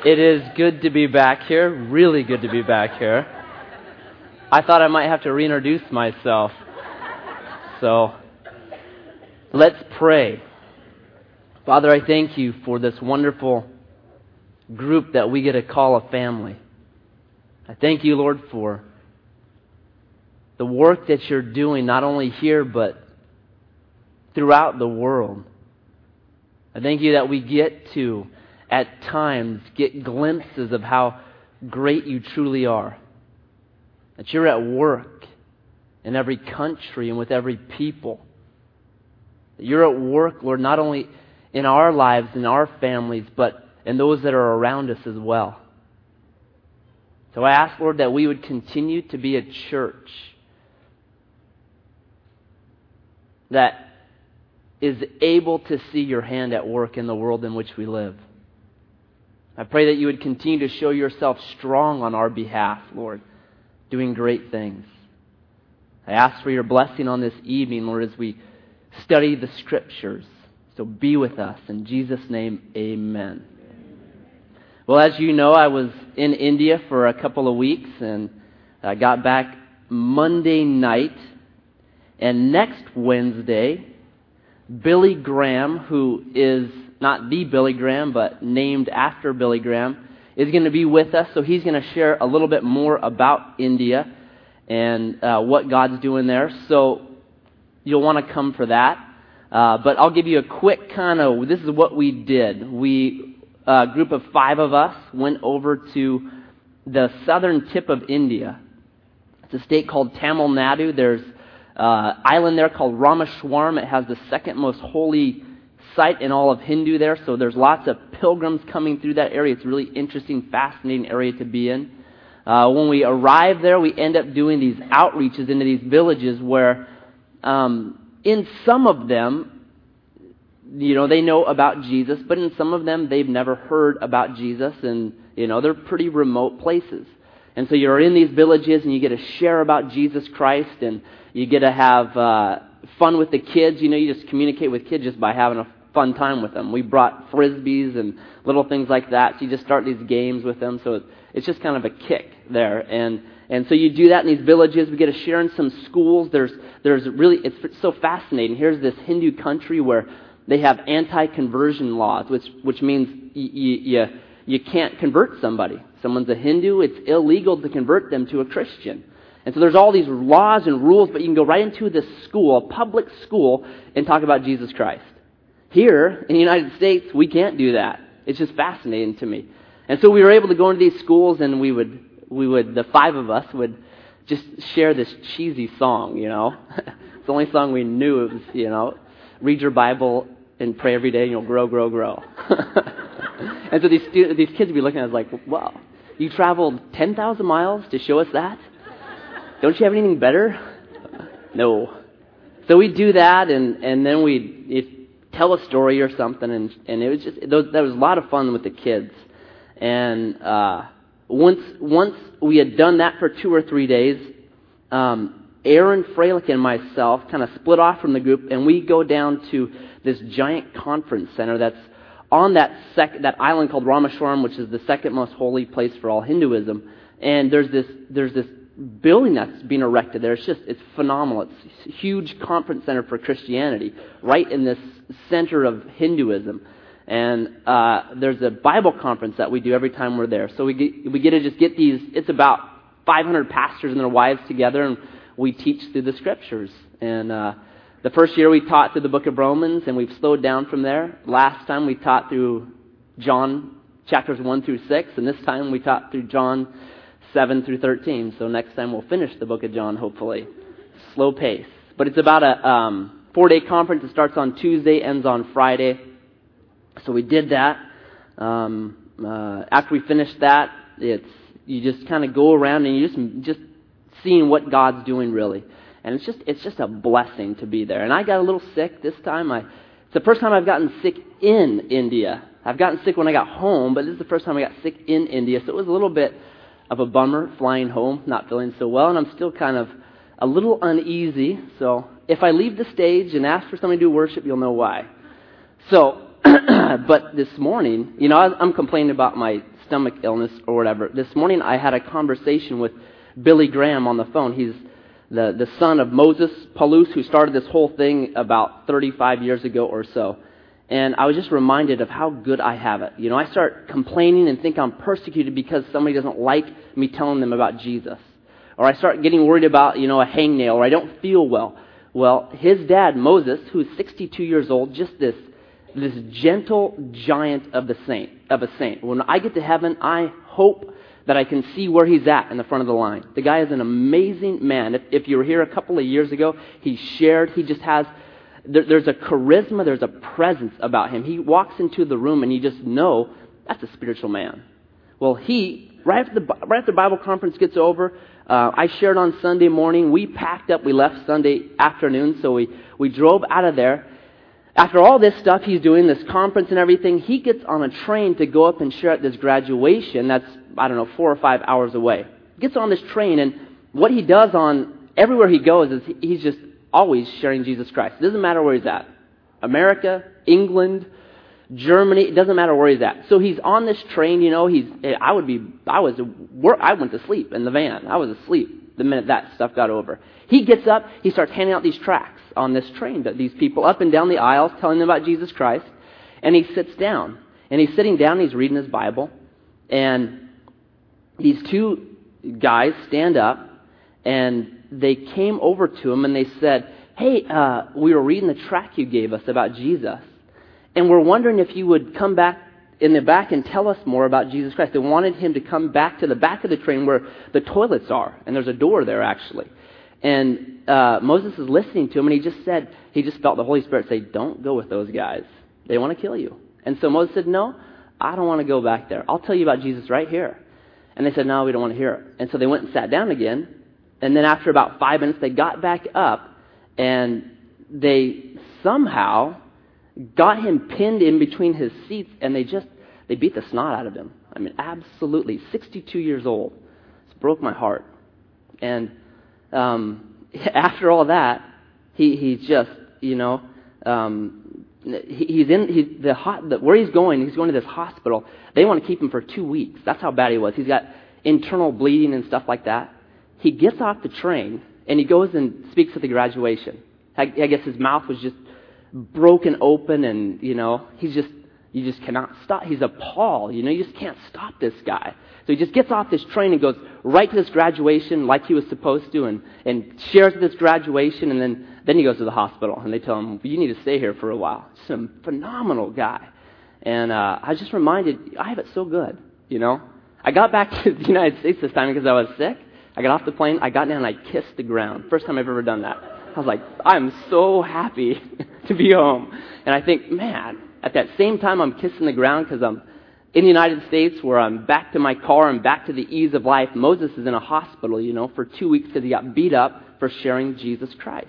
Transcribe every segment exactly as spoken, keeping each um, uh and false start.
It is good to be back here, really good to be back here. I thought I might have to reintroduce myself. So, let's pray. Father, I thank you for this wonderful group that we get to call a family. I thank you, Lord, for the work that you're doing, not only here, but throughout the world. I thank you that we get to, at times, get glimpses of how great you truly are. That you're at work in every country and with every people. That you're at work, Lord, not only in our lives, in our families, but in those that are around us as well. So I ask, Lord, that we would continue to be a church that is able to see your hand at work in the world in which we live. I pray that you would continue to show yourself strong on our behalf, Lord, doing great things. I ask for your blessing on this evening, Lord, as we study the Scriptures. So be with us. In Jesus' name, amen. Well, as you know, I was in India for a couple of weeks, and I got back Monday night. And next Wednesday, Billy Graham, who is not the Billy Graham, but named after Billy Graham, is going to be with us. So he's going to share a little bit more about India and uh, what God's doing there. So you'll want to come for that. Uh, but I'll give you a quick kind of, this is what we did. We, a group of five of us, went over to the southern tip of India. It's a state called Tamil Nadu. There's Uh, island there called Rameshwaram. It has the second most holy site in all of Hindu there, so there's lots of pilgrims coming through that area. It's a really interesting, fascinating area to be in. Uh, when we arrive there, we end up doing these outreaches into these villages where um, in some of them, you know, they know about Jesus, but in some of them, they've never heard about Jesus, and, you know, they're pretty remote places. And so you're in these villages, and you get to share about Jesus Christ, and you get to have uh, fun with the kids. You know, you just communicate with kids just by having a fun time with them. We brought Frisbees and little things like that. So you just start these games with them. So it's just kind of a kick there. And and so you do that in these villages. We get to share in some schools. There's there's really, it's so fascinating. Here's this Hindu country where they have anti-conversion laws, which which means you you you can't convert somebody. Someone's a Hindu. It's illegal to convert them to a Christian. And so there's all these laws and rules, but you can go right into this school, a public school, and talk about Jesus Christ. Here, in the United States, we can't do that. It's just fascinating to me. And so we were able to go into these schools, and we would, we would, the five of us would just share this cheesy song, you know. It's the only song we knew. It was, you know, read your Bible and pray every day, and you'll grow, grow, grow. And so these stu- these kids would be looking at us like, wow, you traveled ten thousand miles to show us that? Don't you have anything better? No. So we do that, and, and then we tell a story or something, and, and it was just, it was, that was a lot of fun with the kids. And uh, once once we had done that for two or three days, um, Aaron Freilich and myself kind of split off from the group, and we go down to this giant conference center that's on that sec- that island called Rameshwaram, which is the second most holy place for all Hinduism. And there's this there's this building that's being erected there. It's just, it's phenomenal. It's a huge conference center for Christianity, right in this center of Hinduism. And uh, there's a Bible conference that we do every time we're there. So we get, we get to just get these, it's about five hundred pastors and their wives together, and we teach through the Scriptures. And uh, the first year we taught through the book of Romans, and we've slowed down from there. Last time we taught through John chapters one through six, and this time we taught through John seven through thirteen. So next time we'll finish the book of John, hopefully. Slow pace. But it's about a um, four-day conference. It starts on Tuesday, ends on Friday. So we did that. Um, uh, after we finished that, it's you just kind of go around and you just just seeing what God's doing really. And it's just it's just a blessing to be there. And I got a little sick this time. I it's the first time I've gotten sick in India. I've gotten sick when I got home, but this is the first time I got sick in India. So it was a little bit of a bummer flying home, not feeling so well, and I'm still kind of a little uneasy. So if I leave the stage and ask for somebody to do worship, you'll know why. So, but this morning, you know, I'm complaining about my stomach illness or whatever. This morning I had a conversation with Billy Graham on the phone. He's the, the son of Moses Paulus, who started this whole thing about thirty-five years ago or so. And I was just reminded of how good I have it. You know, I start complaining and think I'm persecuted because somebody doesn't like me telling them about Jesus. Or I start getting worried about, you know, a hangnail, or I don't feel well. Well, his dad, Moses, who's sixty-two years old, just this this gentle giant of the saint, of a saint. When I get to heaven, I hope that I can see where he's at in the front of the line. The guy is an amazing man. If, if you were here a couple of years ago, he shared, he just has, there, there's a charisma, there's a presence about him. He walks into the room and you just know that's a spiritual man. Well, he, right after the, right after the Bible conference gets over, uh, I shared on Sunday morning, we packed up, we left Sunday afternoon, so we, we drove out of there. After all this stuff he's doing, this conference and everything, he gets on a train to go up and share at this graduation that's, I don't know, four or five hours away. Gets on this train, and what he does on everywhere he goes is he's just always sharing Jesus Christ. It doesn't matter where he's at. America, England, Germany, it doesn't matter where he's at. So he's on this train, you know, he's, I would be, I was, I went to sleep in the van. I was asleep the minute that stuff got over. He gets up, he starts handing out these tracts on this train to these people up and down the aisles, telling them about Jesus Christ, and he sits down. And he's sitting down, and he's reading his Bible, and these two guys stand up, and they came over to him, and they said, hey, uh, we were reading the tract you gave us about Jesus, and we're wondering if you would come back in the back and tell us more about Jesus Christ. They wanted him to come back to the back of the train where the toilets are, and there's a door there, actually. And uh, Moses is listening to him, and he just said, he just felt the Holy Spirit say, don't go with those guys. They want to kill you. And so Moses said, no, I don't want to go back there. I'll tell you about Jesus right here. And they said, no, we don't want to hear it. And so they went and sat down again. And then after about five minutes, they got back up, and they somehow got him pinned in between his seats, and they just, they beat the snot out of him. I mean, absolutely. sixty-two years old. It broke my heart. And um, after all that, he he's just, you know, um, he, he's in he, the hot the, where he's going. He's going to this hospital. They want to keep him for two weeks. That's how bad he was. He's got internal bleeding and stuff like that. He gets off the train and he goes and speaks at the graduation. I, I guess his mouth was just broken open, and you know, he's just you just cannot stop. He's appalled. You know, you just can't stop this guy. So he just gets off this train and goes right to this graduation like he was supposed to, and, and shares this graduation, and then, then he goes to the hospital, and they tell him, you need to stay here for a while. Just a phenomenal guy. And uh, I was just reminded, I have it so good, you know. I got back to the United States this time because I was sick. I got off the plane, I got down, and I kissed the ground. First time I've ever done that. I was like, I'm so happy to be home. And I think, man, at that same time I'm kissing the ground because I'm in the United States where I'm back to my car and back to the ease of life. Moses is in a hospital, you know, for two weeks because he got beat up for sharing Jesus Christ.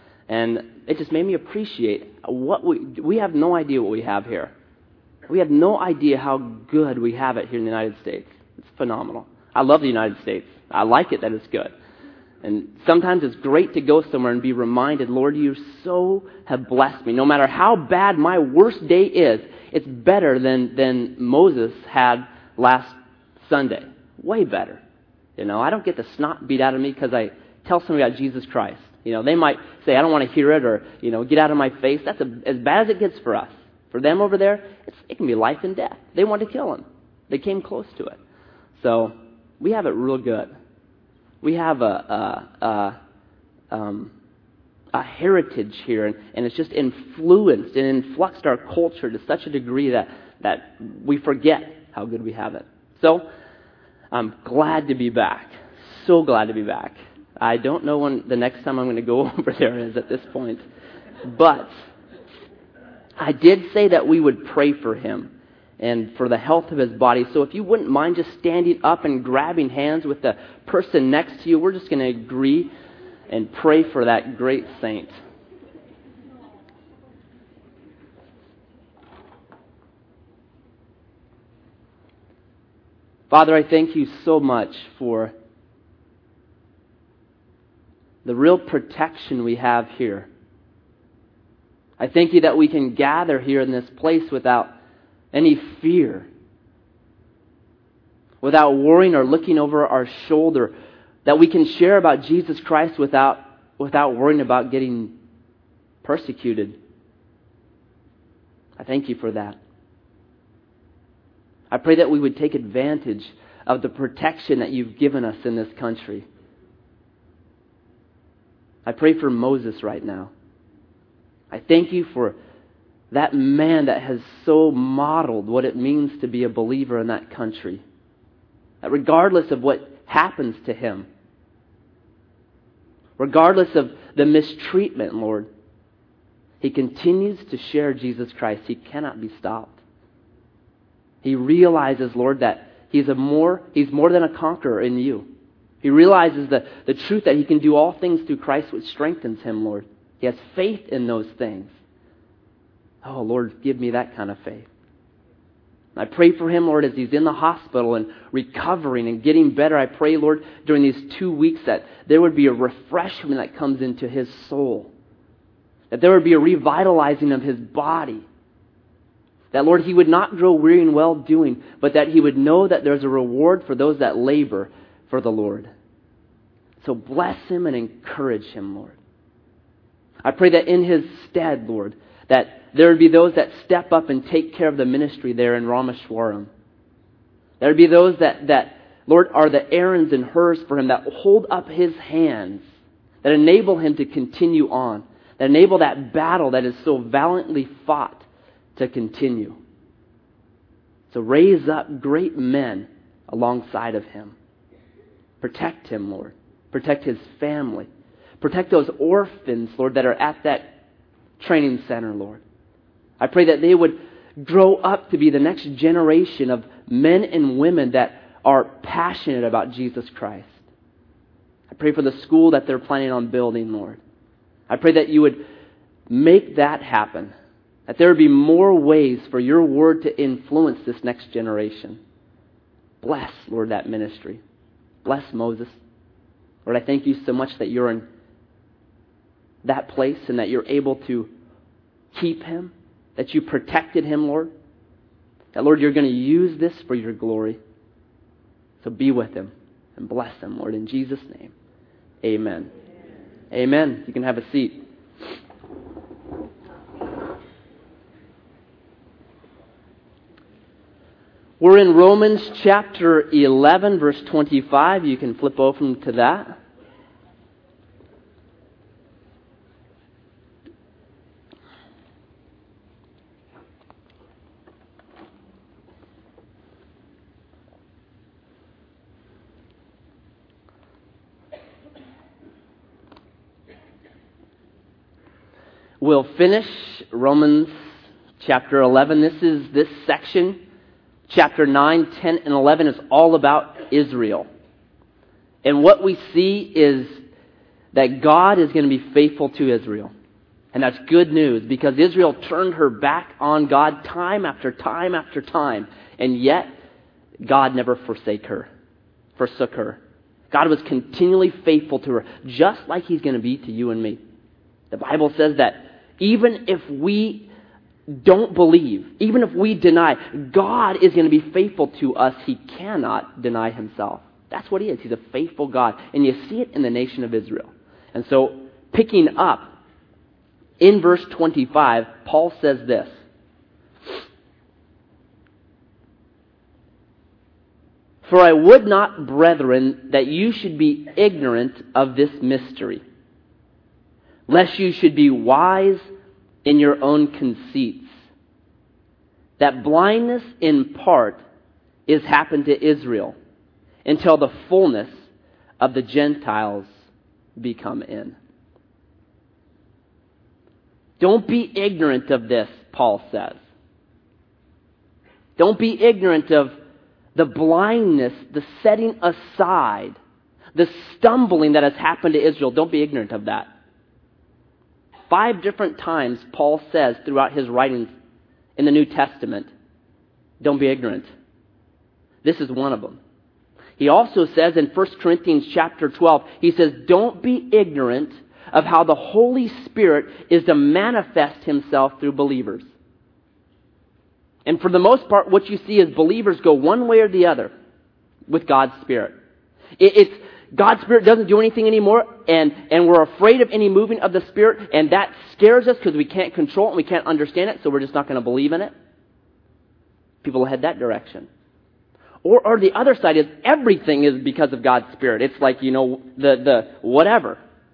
And it just made me appreciate what we, we have no idea what we have here. We have no idea how good we have it here in the United States. It's phenomenal. I love the United States. I like it that it's good. And sometimes it's great to go somewhere and be reminded, Lord, you so have blessed me. No matter how bad my worst day is, it's better than, than Moses had last Sunday. Way better. You know, I don't get the snot beat out of me because I tell somebody about Jesus Christ. You know, they might say, I don't want to hear it, or, you know, get out of my face. That's a, as bad as it gets for us. For them over there, it's, it can be life and death. They want to kill him. They came close to it. So we have it real good. We have a a, a, um, a heritage here, and, and it's just influenced and influxed our culture to such a degree that, that we forget how good we have it. So I'm glad to be back. So glad to be back. I don't know when the next time I'm going to go over there is at this point. But I did say that we would pray for him and for the health of his body. So if you wouldn't mind just standing up and grabbing hands with the person next to you, we're just going to agree and pray for that great saint. Father, I thank you so much for the real protection we have here. I thank you that we can gather here in this place without any fear. without worrying or looking over our shoulder, that we can share about Jesus Christ without, without worrying about getting persecuted. I thank you for that. I pray that we would take advantage of the protection that you've given us in this country. I pray for Moses right now. I thank you for that man that has so modeled what it means to be a believer in that country. That regardless of what happens to him, regardless of the mistreatment, Lord, he continues to share Jesus Christ. He cannot be stopped. He realizes, Lord, that he's a more he's more than a conqueror in you. He realizes the, the truth that he can do all things through Christ, which strengthens him, Lord. He has faith in those things. Oh, Lord, give me that kind of faith. I pray for him, Lord, as he's in the hospital and recovering and getting better. I pray, Lord, during these two weeks that there would be a refreshment that comes into his soul. That there would be a revitalizing of his body. That, Lord, he would not grow weary in well-doing, but that he would know that there's a reward for those that labor for the Lord. So bless him and encourage him, Lord. I pray that in his stead, Lord, that there would be those that step up and take care of the ministry there in Rameshwaram. There would be those that, that, Lord, are the Aarons and Hurs for him, that hold up his hands, that enable him to continue on, that enable that battle that is so valiantly fought to continue. So raise up great men alongside of him. Protect him, Lord. Protect his family. Protect those orphans, Lord, that are at that training center, Lord. I pray that they would grow up to be the next generation of men and women that are passionate about Jesus Christ. I pray for the school that they're planning on building, Lord. I pray that you would make that happen. That there would be more ways for your word to influence this next generation. Bless, Lord, that ministry. Bless Moses. Lord, I thank you so much that you're in that place and that you're able to keep him, that you protected him, Lord. That, Lord, you're going to use this for your glory. So be with him and bless him, Lord, in Jesus' name. Amen. Amen. Amen. You can have a seat. We're in Romans chapter eleven, verse twenty-five. You can flip open to that. We'll finish Romans chapter eleven. This is this section. Chapter nine, ten, and eleven is all about Israel. And what we see is that God is going to be faithful to Israel. And that's good news because Israel turned her back on God time after time after time. And yet, God never forsake her, forsook her. God was continually faithful to her, just like He's going to be to you and me. The Bible says that even if we don't believe, even if we deny, God is going to be faithful to us. He cannot deny himself. That's what he is. He's a faithful God. And you see it in the nation of Israel. And so, picking up in verse twenty-five, Paul says this. For I would not, brethren, that you should be ignorant of this mystery, lest you should be wise in your own conceits, that blindness in part is happened to Israel until the fullness of the Gentiles be come in. Don't be ignorant of this, Paul says. Don't be ignorant of the blindness, the setting aside, the stumbling that has happened to Israel. Don't be ignorant of that. Five different times Paul says throughout his writings in the New Testament, don't be ignorant. This is one of them. He also says in First Corinthians chapter twelve, he says, don't be ignorant of how the Holy Spirit is to manifest himself through believers. And for the most part, what you see is believers go one way or the other. with God's Spirit. It, it's God's Spirit doesn't do anything anymore, and, and we're afraid of any moving of the Spirit, and that scares us because we can't control it and we can't understand it, so we're just not going to believe in it. People head that direction. Or, or the other side is everything is because of God's Spirit. It's like, you know, the, the whatever.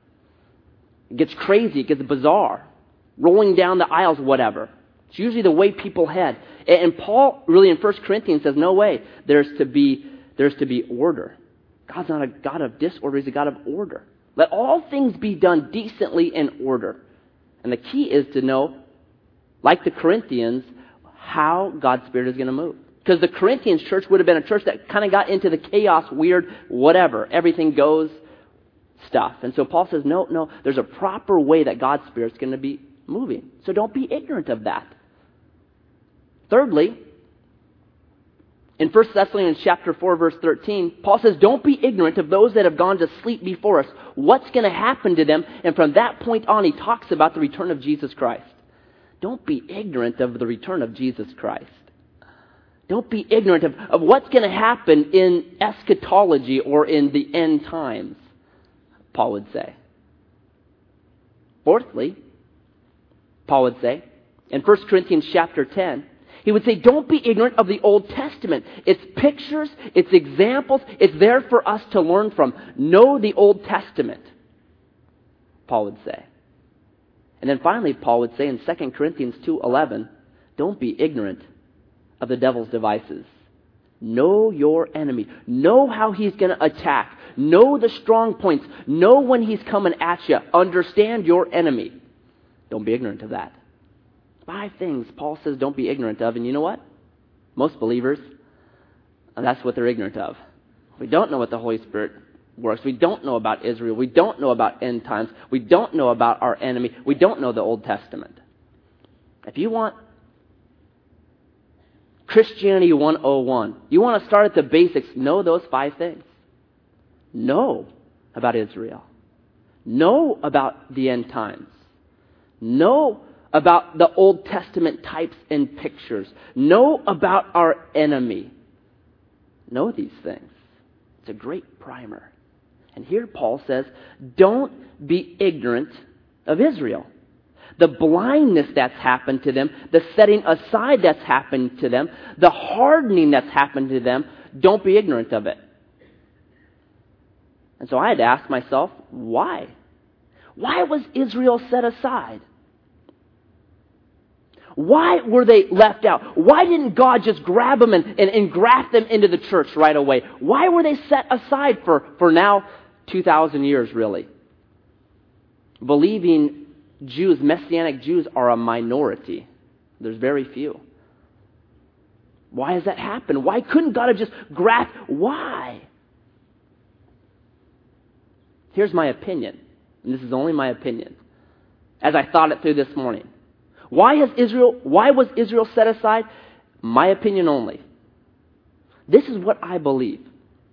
It gets crazy, it gets bizarre. Rolling down the aisles, whatever. It's usually the way people head. And, and Paul really in First Corinthians says, no way. There's to be, there's to be order. God's not a God of disorder, He's a God of order. Let all things be done decently in order. And the key is to know, like the Corinthians, how God's Spirit is going to move. Because the Corinthians church would have been a church that kind of got into the chaos, weird, whatever, everything goes stuff. And so Paul says, no, no, there's a proper way that God's Spirit's going to be moving. So don't be ignorant of that. Thirdly, in First Thessalonians chapter four, verse thirteen, Paul says, don't be ignorant of those that have gone to sleep before us. What's going to happen to them? And from that point on, he talks about the return of Jesus Christ. Don't be ignorant of the return of Jesus Christ. Don't be ignorant of, of what's going to happen in eschatology or in the end times, Paul would say. Fourthly, Paul would say, in First Corinthians chapter ten, he would say, don't be ignorant of the Old Testament. It's pictures, it's examples, it's there for us to learn from. Know the Old Testament, Paul would say. And then finally, Paul would say in Second Corinthians two eleven, don't be ignorant of the devil's devices. Know your enemy. Know how he's going to attack. Know the strong points. Know when he's coming at you. Understand your enemy. Don't be ignorant of that. Five things Paul says don't be ignorant of. And you know what? Most believers, that's what they're ignorant of. We don't know what the Holy Spirit works. We don't know about Israel. We don't know about end times. We don't know about our enemy. We don't know the Old Testament. If you want Christianity one oh one, you want to start at the basics, know those five things. Know about Israel. Know about the end times. Know about the Old Testament types and pictures. Know about our enemy. Know these things. It's a great primer. And here Paul says, don't be ignorant of Israel. The blindness that's happened to them, the setting aside that's happened to them, the hardening that's happened to them, don't be ignorant of it. And so I had to ask myself, why? Why was Israel set aside? Why were they left out? Why didn't God just grab them and, and, and graft them into the church right away? Why were they set aside for, for now two thousand years, really? Believing Jews, Messianic Jews, are a minority. There's very few. Why has that happened? Why couldn't God have just graft? Why? Here's my opinion, and this is only my opinion, as I thought it through this morning. Why has Israel, why was Israel set aside? My opinion only. This is what I believe.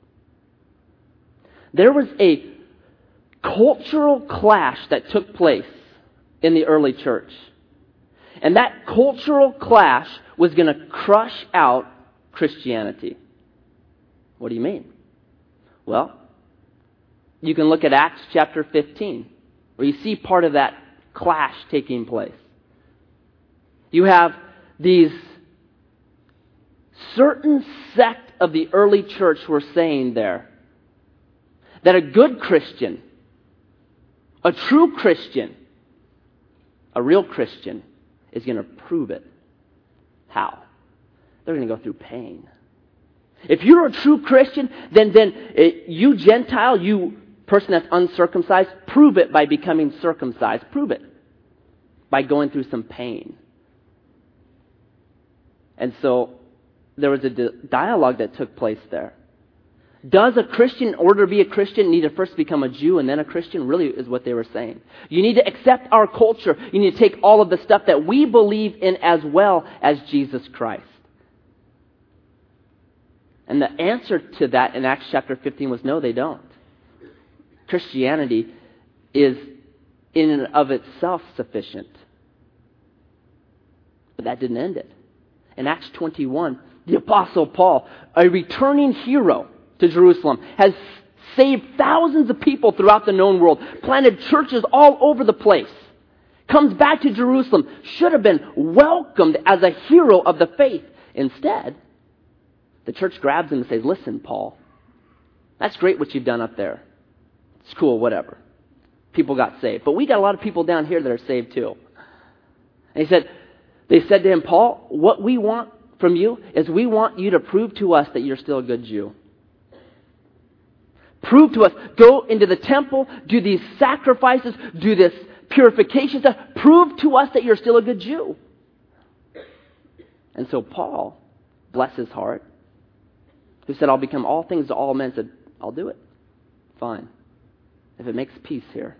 There was a cultural clash that took place in the early church. And that cultural clash was going to crush out Christianity. What do you mean? Well, you can look at Acts chapter fifteen, where you see part of that clash taking place. You have these certain sect of the early church were saying there that a good Christian, a true Christian, a real Christian is going to prove it. How? They're going to go through pain. If you're a true Christian, then, then uh, you Gentile, you person that's uncircumcised, prove it by becoming circumcised. Prove it by going through some pain. And so there was a di- dialogue that took place there. Does a Christian, in order to be a Christian, need to first become a Jew and then a Christian? Really is what they were saying. You need to accept our culture. You need to take all of the stuff that we believe in as well as Jesus Christ. And the answer to that in Acts chapter fifteen was no, they don't. Christianity is in and of itself sufficient. But that didn't end it. In Acts twenty-one, the Apostle Paul, a returning hero, to Jerusalem, has saved thousands of people throughout the known world, planted churches all over the place, comes back to Jerusalem, should have been welcomed as a hero of the faith. Instead, the church grabs him and says, listen, Paul, that's great what you've done up there. It's cool, whatever. People got saved. But we got a lot of people down here that are saved too. And he said, they said to him, Paul, what we want from you is we want you to prove to us that you're still a good Jew. Prove to us, go into the temple, do these sacrifices, do this purification stuff. Prove to us that you're still a good Jew. And so Paul, bless his heart, who said, I'll become all things to all men, said, I'll do it. Fine. If it makes peace here.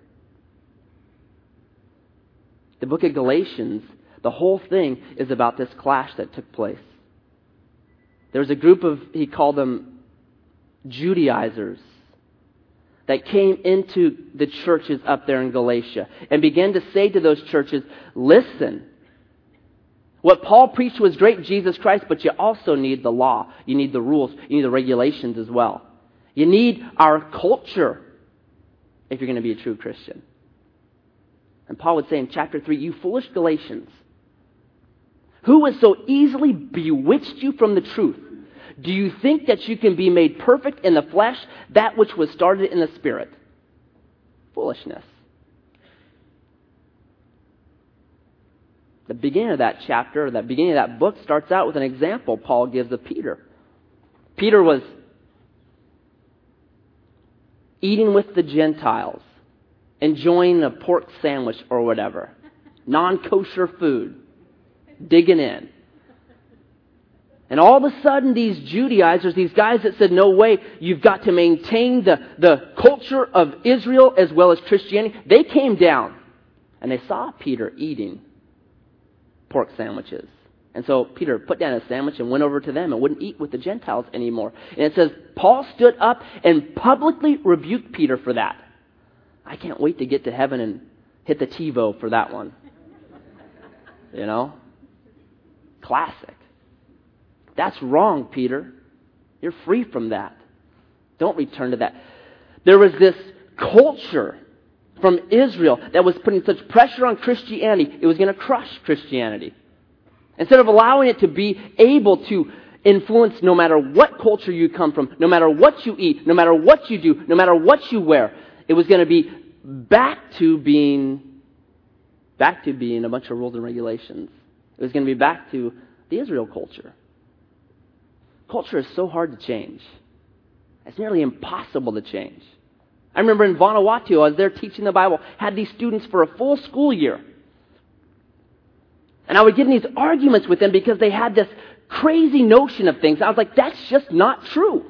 The book of Galatians, the whole thing is about this clash that took place. There was a group of, he called them Judaizers, that came into the churches up there in Galatia and began to say to those churches, listen, what Paul preached was great, Jesus Christ, but you also need the law. You need the rules. You need the regulations as well. You need our culture if you're going to be a true Christian. And Paul would say in chapter three, you foolish Galatians, who has so easily bewitched you from the truth? Do you think that you can be made perfect in the flesh, that which was started in the spirit? Foolishness. The beginning of that chapter, the beginning of that book starts out with an example Paul gives of Peter. Peter was eating with the Gentiles, enjoying a pork sandwich or whatever, non-kosher food, digging in. And all of a sudden, these Judaizers, these guys that said, no way, you've got to maintain the, the culture of Israel as well as Christianity, they came down and they saw Peter eating pork sandwiches. And so Peter put down a sandwich and went over to them and wouldn't eat with the Gentiles anymore. And it says, Paul stood up and publicly rebuked Peter for that. I can't wait to get to heaven and hit the TiVo for that one. You know? Classic. That's wrong, Peter. You're free from that. Don't return to that. There was this culture from Israel that was putting such pressure on Christianity, it was going to crush Christianity. Instead of allowing it to be able to influence no matter what culture you come from, no matter what you eat, no matter what you do, no matter what you wear, it was going to be back to being back to being a bunch of rules and regulations. It was going to be back to the Israel culture. Culture is so hard to change. It's nearly impossible to change. I remember in Vanuatu, I was there teaching the Bible, had these students for a full school year. And I would get in these arguments with them because they had this crazy notion of things. I was like, that's just not true.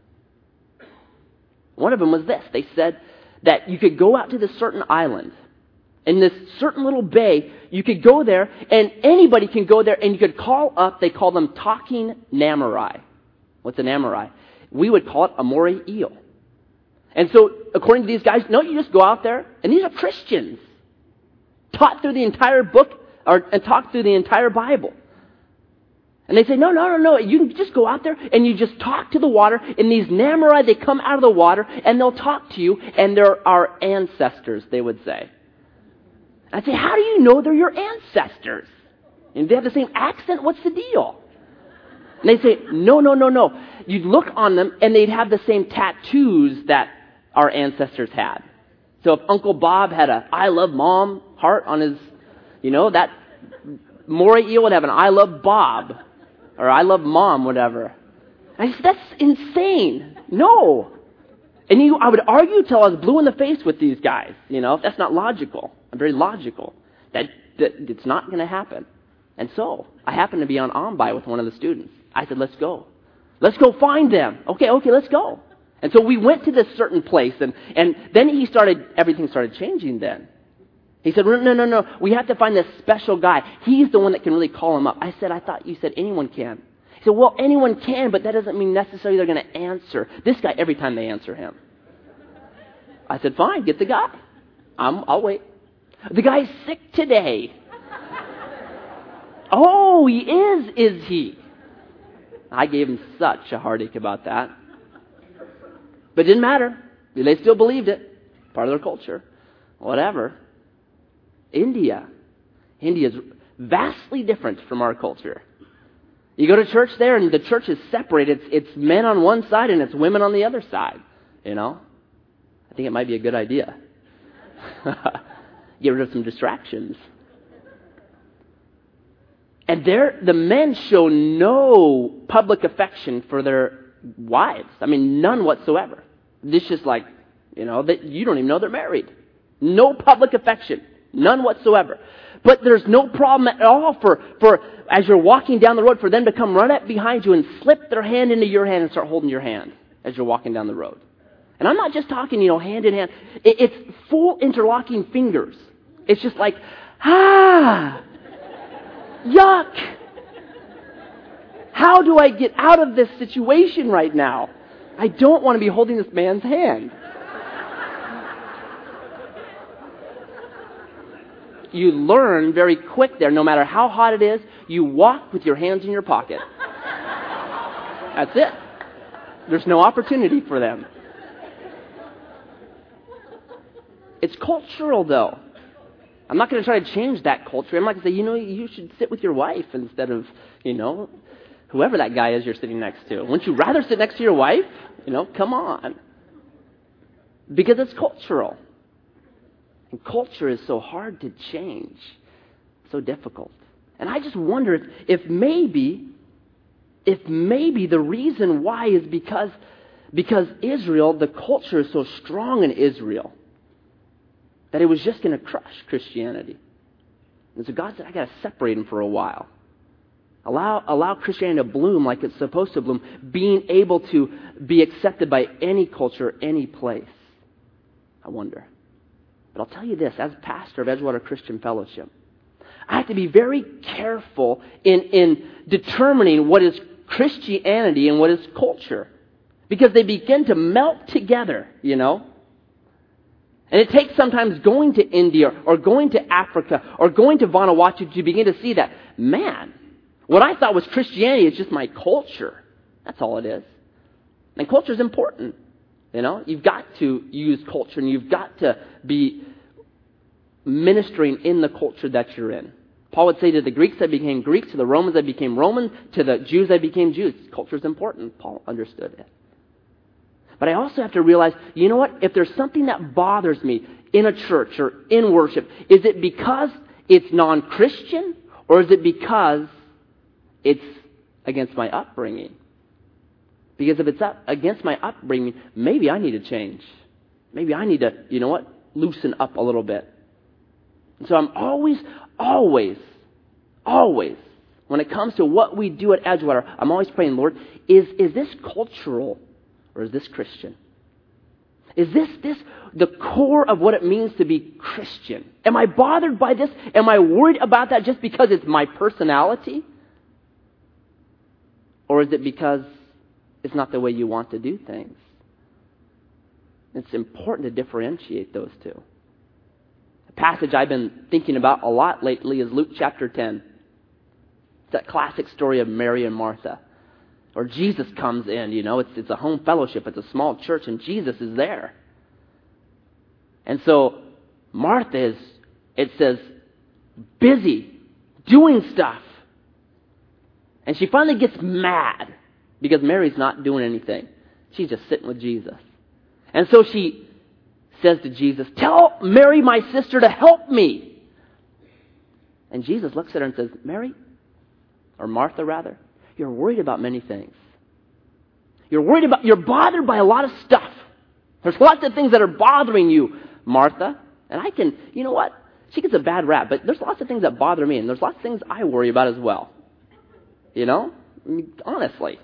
One of them was this. They said that you could go out to this certain island. In this certain little bay, you could go there, and anybody can go there, and you could call up, they call them talking Namurai. What's a Namurai? We would call it a moray eel. And so, according to these guys, no, you just go out there, and these are Christians, taught through the entire book, or and taught through the entire Bible. And they say, no, no, no, no, you can just go out there, and you just talk to the water, and these Namurai, they come out of the water, and they'll talk to you, and they're our ancestors, they would say. I'd say, how do you know they're your ancestors? And they have the same accent? What's the deal? And they say, no, no, no, no. You'd look on them, and they'd have the same tattoos that our ancestors had. So if Uncle Bob had a I love mom heart on his, you know, that moray eel would have an I love Bob, or I love mom, whatever. And I said, that's insane. No. And you, I would argue till I was blue in the face with these guys. You know, that's not logical. I'm very logical. That, that it's not going to happen. And so, I happened to be on Ombi with one of the students. I said, let's go. Let's go find them. Okay, okay, let's go. And so we went to this certain place, and, and then he started, everything started changing then. He said, no, no, no, we have to find this special guy. He's the one that can really call him up. I said, I thought you said anyone can. He said, well, anyone can, but that doesn't mean necessarily they're going to answer. This guy, every time they answer him. I said, fine, get the guy. I'm, I'll wait. The guy's sick today. Oh, he is, is he? I gave him such a heartache about that. But it didn't matter. They still believed it. Part of their culture. Whatever. India. India is vastly different from our culture. You go to church there and the church is separated. It's, it's men on one side and it's women on the other side. You know? I think it might be a good idea. Get rid of some distractions. And there, the men show no public affection for their wives. I mean, none whatsoever. It's just like, you know, that you don't even know they're married. No public affection. None whatsoever. But there's no problem at all for, for as you're walking down the road, for them to come run up behind you and slip their hand into your hand and start holding your hand as you're walking down the road. And I'm not just talking, you know, hand in hand. It, it's full interlocking fingers. It's just like, ah, yuck. How do I get out of this situation right now? I don't want to be holding this man's hand. You learn very quick there, no matter how hot it is, you walk with your hands in your pocket. That's it. There's no opportunity for them. It's cultural, though. I'm not going to try to change that culture. I'm not going to say, you know, you should sit with your wife instead of, you know, whoever that guy is you're sitting next to. Wouldn't you rather sit next to your wife? You know, come on. Because it's cultural. And culture is so hard to change. So difficult. And I just wonder if, if maybe, if maybe the reason why is because, because Israel, the culture is so strong in Israel, that it was just going to crush Christianity. And so God said, I got to separate them for a while. Allow, allow Christianity to bloom like it's supposed to bloom, being able to be accepted by any culture, any place. I wonder. But I'll tell you this, as pastor of Edgewater Christian Fellowship, I have to be very careful in, in determining what is Christianity and what is culture. Because they begin to melt together, you know. And it takes sometimes going to India or going to Africa or going to Vanuatu to begin to see that, man, what I thought was Christianity is just my culture. That's all it is. And culture is important. You know, you've got to use culture and you've got to be ministering in the culture that you're in. Paul would say to the Greeks that became Greeks, to the Romans that became Roman, to the Jews that became Jews. Culture is important. Paul understood it. But I also have to realize, you know what? If there's something that bothers me in a church or in worship, is it because it's non-Christian or is it because it's against my upbringing? Because if it's up against my upbringing, maybe I need to change. Maybe I need to, you know what, loosen up a little bit. And so I'm always, always, always, when it comes to what we do at Edgewater, I'm always praying, Lord, is, is this cultural or is this Christian? Is this, this the core of what it means to be Christian? Am I bothered by this? Am I worried about that just because it's my personality? Or is it because it's not the way you want to do things? It's important to differentiate those two. A passage I've been thinking about a lot lately is Luke chapter ten. It's that classic story of Mary and Martha. Or Jesus comes in, you know, it's, it's a home fellowship, it's a small church, and Jesus is there. And so Martha is, it says, busy, doing stuff. And she finally gets mad because Mary's not doing anything. She's just sitting with Jesus. And so she says to Jesus, tell Mary, my sister, to help me. And Jesus looks at her and says, Mary, or Martha rather, you're worried about many things. You're worried about, you're bothered by a lot of stuff. There's lots of things that are bothering you, Martha. And I can, you know what? She gets a bad rap, but there's lots of things that bother me, and there's lots of things I worry about as well. You know? I mean, honestly.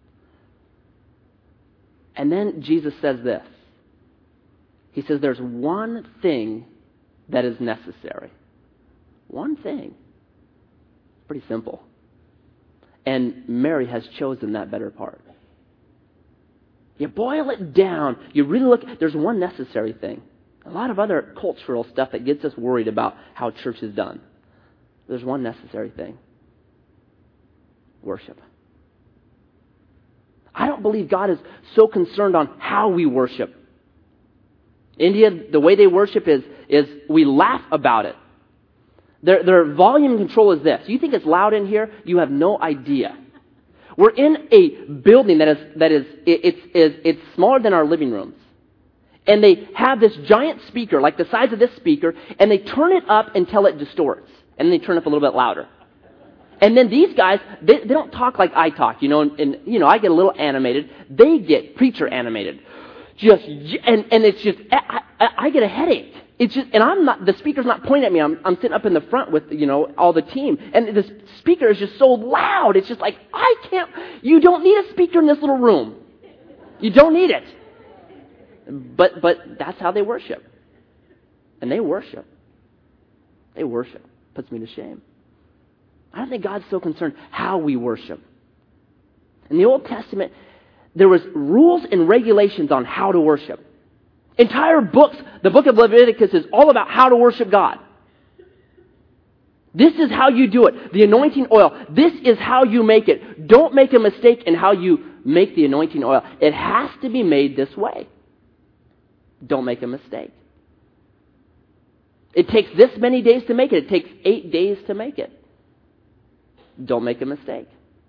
And then Jesus says this. He says there's one thing that is necessary. One thing. Pretty simple. And Mary has chosen that better part. You boil it down. You really look, there's one necessary thing. A lot of other cultural stuff that gets us worried about how church is done. There's one necessary thing. Worship. I don't believe God is so concerned on how we worship. India, the way they worship is, is we laugh about it. Their, their volume control is this. You think it's loud in here? You have no idea. We're in a building that is, that is, it, it's, it's, it's smaller than our living rooms. And they have this giant speaker, like the size of this speaker, and they turn it up until it distorts. And then they turn up a little bit louder. And then these guys, they, they don't talk like I talk, you know, and, and, you know, I get a little animated. They get preacher animated. Just, and, and it's just, I, I, I get a headache. It's just, and I'm not, the speaker's not pointing at me. I'm, I'm sitting up in the front with, you know, all the team. And the speaker is just so loud. It's just like, I can't, you don't need a speaker in this little room. You don't need it. But, but that's how they worship. And they worship. They worship. Puts me to shame. I don't think God's so concerned how we worship. In the Old Testament, there was rules and regulations on how to worship. Entire books, the book of Leviticus is all about how to worship God. This is how you do it. The anointing oil, this is how you make it. Don't make a mistake in how you make the anointing oil. It has to be made this way. Don't make a mistake. It takes this many days to make it. It takes eight days to make it. Don't make a mistake.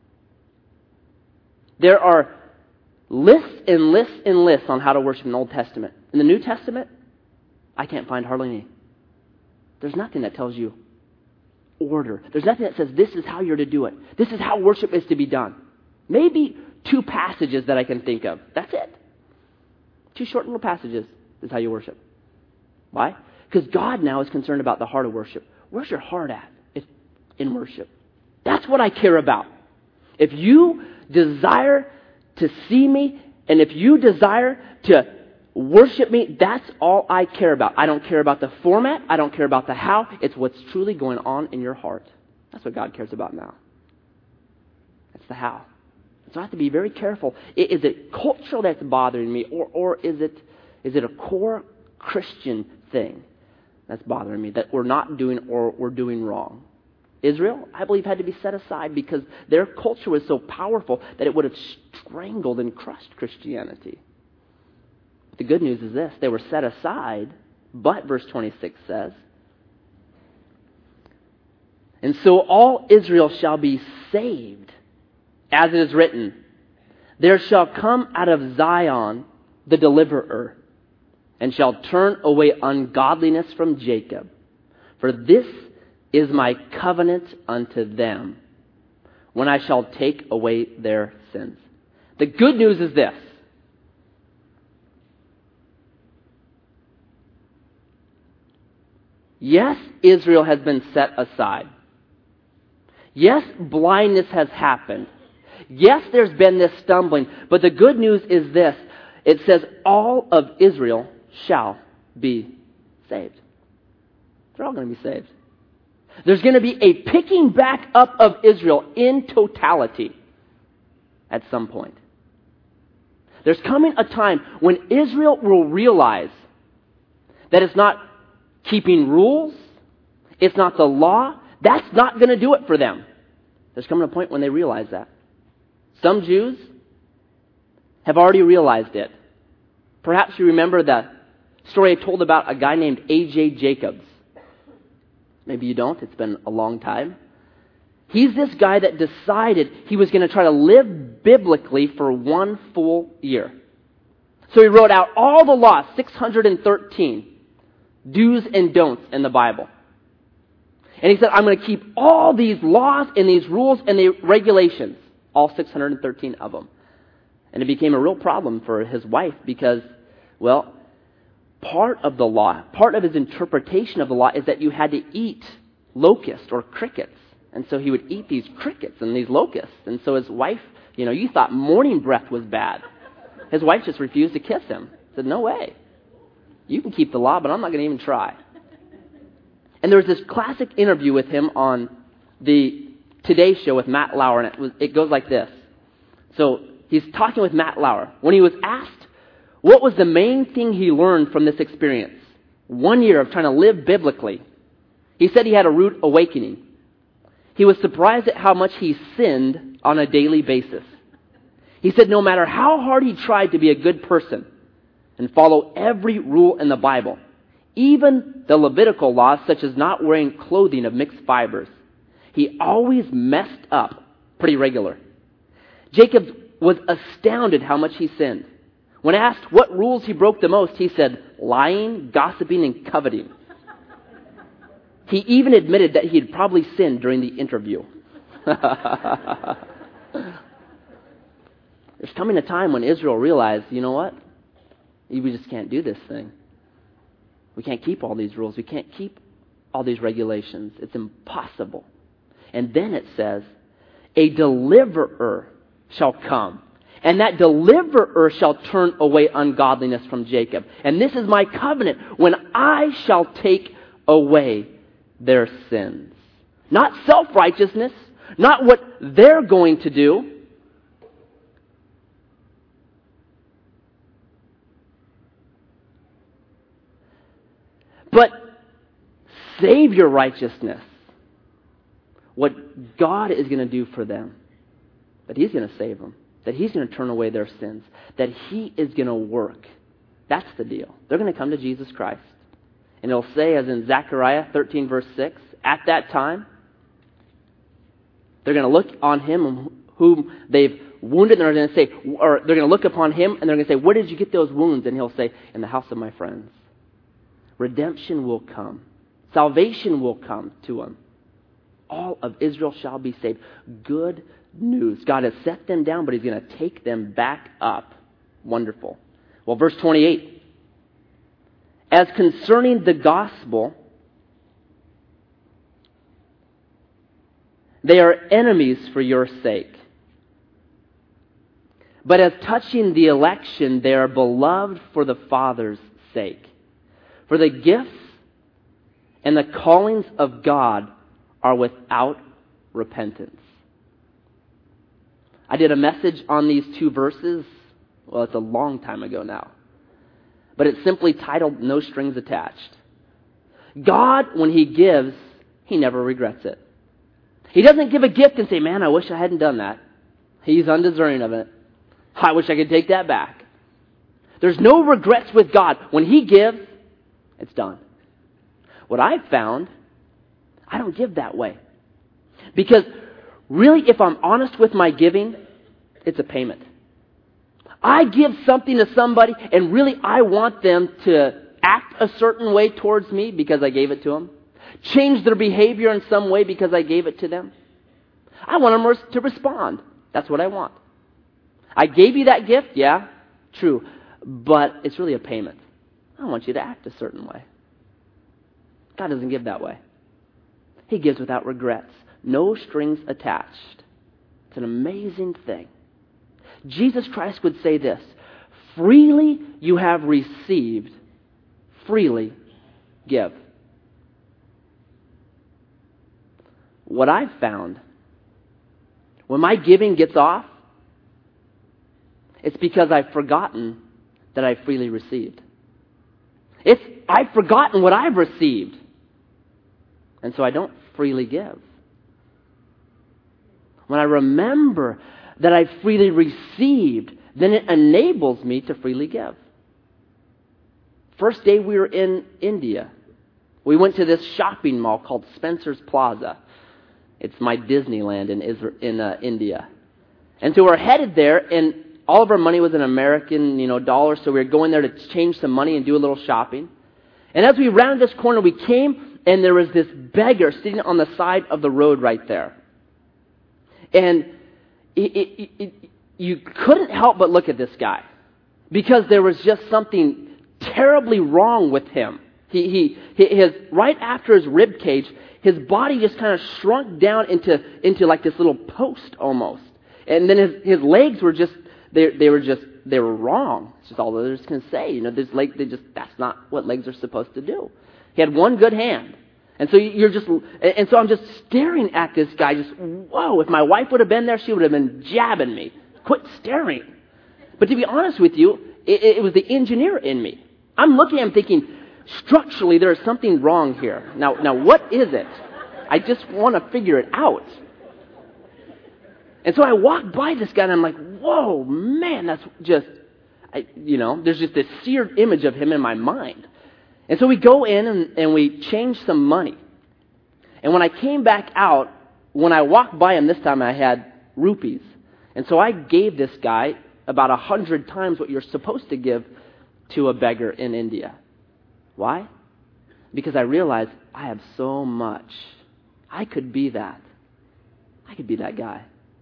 There are lists and lists and lists on how to worship in the Old Testament. In the New Testament, I can't find hardly any. There's nothing that tells you order. There's nothing that says this is how you're to do it. This is how worship is to be done. Maybe two passages that I can think of. That's it. Two short little passages is how you worship. Why? Because God now is concerned about the heart of worship. Where's your heart at in worship? That's what I care about. If you desire to see me, and if you desire to worship me, that's all I care about. I don't care about the format. I don't care about the how. It's what's truly going on in your heart. That's what God cares about now. That's the how. So I have to be very careful. Is it cultural that's bothering me, or, or is it is it a core Christian thing that's bothering me that we're not doing or we're doing wrong? Israel, I believe, had to be set aside because their culture was so powerful that it would have strangled and crushed Christianity. But the good news is this. They were set aside, but verse twenty-six says, and so all Israel shall be saved, as it is written, there shall come out of Zion the deliverer, and shall turn away ungodliness from Jacob. For this is my covenant unto them, when I shall take away their sins. The good news is this. Yes, Israel has been set aside. Yes, blindness has happened. Yes, there's been this stumbling. But the good news is this. It says all of Israel shall be saved. They're all going to be saved. There's going to be a picking back up of Israel in totality at some point. There's coming a time when Israel will realize that it's not keeping rules, it's not the law, that's not going to do it for them. There's coming a point when they realize that. Some Jews have already realized it. Perhaps you remember the story I told about a guy named A J Jacobs. Maybe you don't. It's been a long time. He's this guy that decided he was going to try to live biblically for one full year. So he wrote out all the laws, six hundred thirteen do's and don'ts in the Bible. And he said, I'm going to keep all these laws and these rules and the regulations, all six hundred thirteen of them. And it became a real problem for his wife because, well, part of the law, part of his interpretation of the law is that you had to eat locusts or crickets. And so he would eat these crickets and these locusts. And so his wife, you know, you thought morning breath was bad. His wife just refused to kiss him. Said, no way. You can keep the law, but I'm not going to even try. And there was this classic interview with him on the Today Show with Matt Lauer, and it, was, it goes like this. So he's talking with Matt Lauer. When he was asked what was the main thing he learned from this experience, one year of trying to live biblically, he said he had a rude awakening. He was surprised at how much he sinned on a daily basis. He said no matter how hard he tried to be a good person and follow every rule in the Bible, even the Levitical laws such as not wearing clothing of mixed fibers, he always messed up pretty regular. Jacob was astounded how much he sinned. When asked what rules he broke the most, he said lying, gossiping, and coveting. He even admitted that he had probably sinned during the interview. There's coming a time when Israel realized, you know what? We just can't do this thing. We can't keep all these rules. We can't keep all these regulations. It's impossible. And then it says, a deliverer shall come, and that deliverer shall turn away ungodliness from Jacob. And this is my covenant, when I shall take away their sins. Not self-righteousness, not what they're going to do. But Savior righteousness. What God is going to do for them. That He's going to save them. That He's going to turn away their sins. That He is going to work. That's the deal. They're going to come to Jesus Christ. And it'll say, as in Zechariah thirteen verse six, at that time, they're going to look on Him whom they've wounded, and they're going to say, or they're going to look upon Him, and they're going to say, where did you get those wounds? And He'll say, in the house of my friends. Redemption will come. Salvation will come to them. All of Israel shall be saved. Good news. God has set them down, but He's going to take them back up. Wonderful. Well, verse twenty-eight. As concerning the gospel, they are enemies for your sake. But as touching the election, they are beloved for the Father's sake. For the gifts and the callings of God are without repentance. I did a message on these two verses. Well, it's a long time ago now. But it's simply titled, No Strings Attached. God, when He gives, He never regrets it. He doesn't give a gift and say, man, I wish I hadn't done that. He's undeserving of it. I wish I could take that back. There's no regrets with God. When He gives, it's done. What I've found, I don't give that way. Because really, if I'm honest with my giving, it's a payment. I give something to somebody, and really I want them to act a certain way towards me because I gave it to them. Change their behavior in some way because I gave it to them. I want them to respond. That's what I want. I gave you that gift, yeah, true. But it's really a payment. I want you to act a certain way. God doesn't give that way. He gives without regrets. No strings attached. It's an amazing thing. Jesus Christ would say this, freely you have received, freely give. What I've found, when my giving gets off, it's because I've forgotten that I freely received. It's I've forgotten what I've received. And so I don't freely give. When I remember that I freely received, then it enables me to freely give. First day we were in India, we went to this shopping mall called Spencer's Plaza. It's my Disneyland in Israel, in uh, India. And so we're headed there, and all of our money was in American, you know, dollars, so we were going there to change some money and do a little shopping. And as we rounded this corner, we came, and there was this beggar sitting on the side of the road right there. And it, it, it, you couldn't help but look at this guy, because there was just something terribly wrong with him. He, he, his right after his rib cage, his body just kind of shrunk down into into like this little post almost, and then his his legs were just they they were just they were wrong. It's just all they're just going to say. You know, this leg they just that's not what legs are supposed to do. He had one good hand. And so you're just, and so I'm just staring at this guy, just, whoa, if my wife would have been there, she would have been jabbing me. Quit staring. But to be honest with you, it, it was the engineer in me. I'm looking at him thinking, structurally, there is something wrong here. Now, now what is it? I just want to figure it out. And so I walked by this guy and I'm like, whoa, man, that's just, I, you know, there's just this seared image of him in my mind. And so we go in and, and we change some money. And when I came back out, when I walked by him this time, I had rupees. And so I gave this guy about a hundred times what you're supposed to give to a beggar in India. Why? Because I realized I have so much. I could be that. I could be that guy.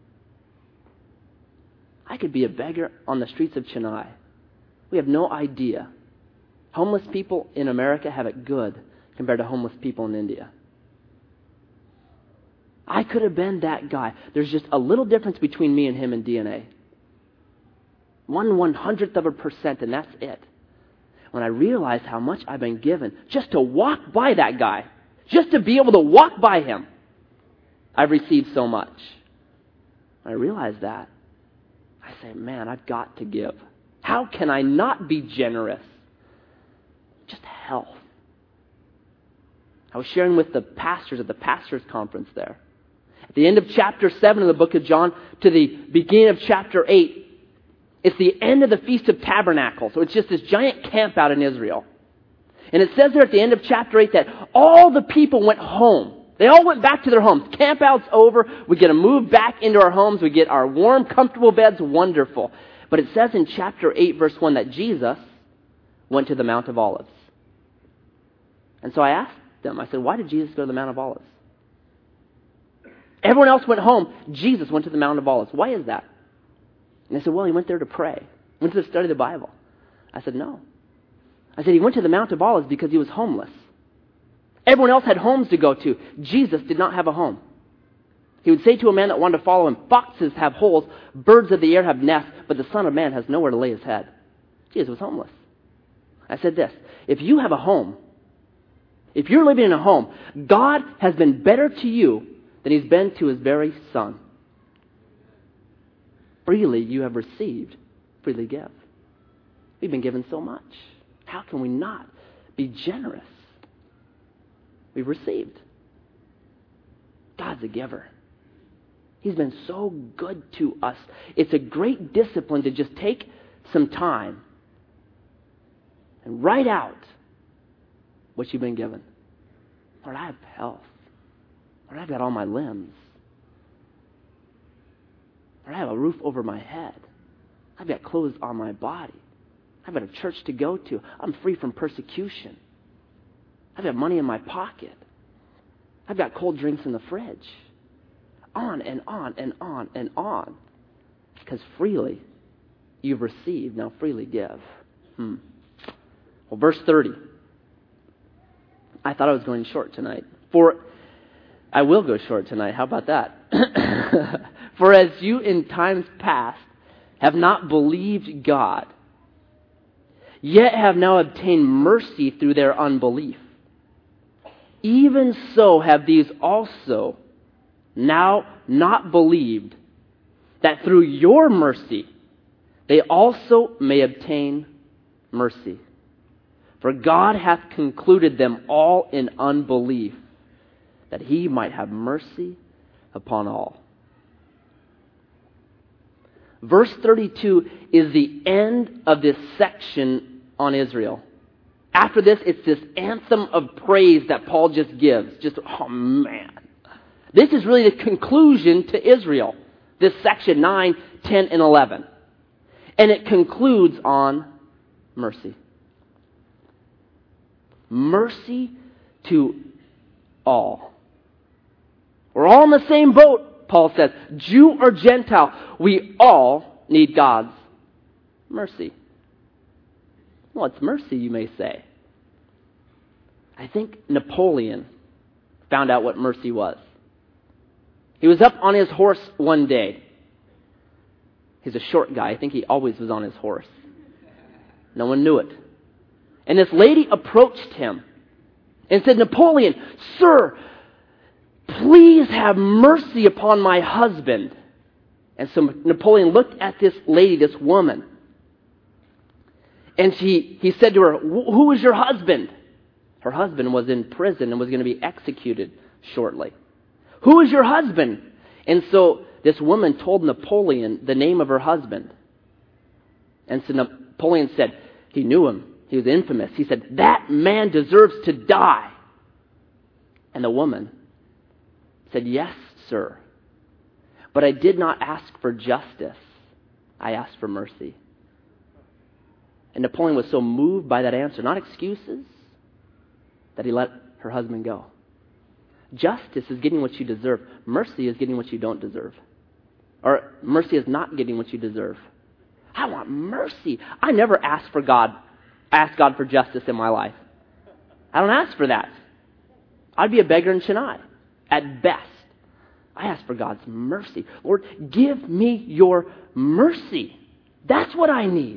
I could be a beggar on the streets of Chennai. We have no idea. Homeless people in America have it good compared to homeless people in India. I could have been that guy. There's just a little difference between me and him in D N A. One one hundredth of a percent, and that's it. When I realized how much I've been given just to walk by that guy, just to be able to walk by him, I've received so much. When I realized that, I say, man, I've got to give. How can I not be generous? Just health. I was sharing with the pastors at the pastors' conference there. At the end of chapter seven of the book of John to the beginning of chapter eight, it's the end of the Feast of Tabernacles. So it's just this giant camp out in Israel. And it says there at the end of chapter eight that all the people went home. They all went back to their homes. Camp out's over. We get to move back into our homes. We get our warm, comfortable beds. Wonderful. But it says in chapter eight, verse one, that Jesus went to the Mount of Olives. And so I asked them, I said, why did Jesus go to the Mount of Olives? Everyone else went home. Jesus went to the Mount of Olives. Why is that? And they said, well, he went there to pray. He went to study the Bible. I said, no. I said, he went to the Mount of Olives because he was homeless. Everyone else had homes to go to. Jesus did not have a home. He would say to a man that wanted to follow him, foxes have holes, birds of the air have nests, but the Son of Man has nowhere to lay his head. Jesus was homeless. I said this, if you have a home, if you're living in a home, God has been better to you than he's been to his very Son. Freely you have received, freely give. We've been given so much. How can we not be generous? We've received. God's a giver. He's been so good to us. It's a great discipline to just take some time and write out what you've been given. Lord, I have health. Lord, I've got all my limbs. Lord, I have a roof over my head. I've got clothes on my body. I've got a church to go to. I'm free from persecution. I've got money in my pocket. I've got cold drinks in the fridge. On and on and on and on. Because freely you've received, now freely give. Hmm. Well, verse thirty. I thought I was going short tonight. For I will go short tonight. How about that? For as you in times past have not believed God, yet have now obtained mercy through their unbelief, even so have these also now not believed, that through your mercy they also may obtain mercy. For God hath concluded them all in unbelief, that he might have mercy upon all. Verse thirty-two is the end of this section on Israel. After this, it's this anthem of praise that Paul just gives. Just, oh man. This is really the conclusion to Israel. This section nine, ten, and eleven. And it concludes on mercy. Mercy to all. We're all in the same boat, Paul says. Jew or Gentile, we all need God's mercy. Well, it's mercy, you may say. I think Napoleon found out what mercy was. He was up on his horse one day. He's a short guy. I think he always was on his horse. No one knew it. And this lady approached him and said, Napoleon, sir, please have mercy upon my husband. And so Napoleon looked at this lady, this woman, and she, he said to her, who is your husband? Her husband was in prison and was going to be executed shortly. Who is your husband? And so this woman told Napoleon the name of her husband. And so Napoleon said, he knew him. He was infamous. He said, that man deserves to die. And the woman said, yes, sir. But I did not ask for justice. I asked for mercy. And Napoleon was so moved by that answer, not excuses, that he let her husband go. Justice is getting what you deserve. Mercy is getting what you don't deserve. Or mercy is not getting what you deserve. I want mercy. I never ask for God, ask God for justice in my life. I don't ask for that. I'd be a beggar in Chennai, at best. I ask for God's mercy. Lord, give me your mercy. That's what I need.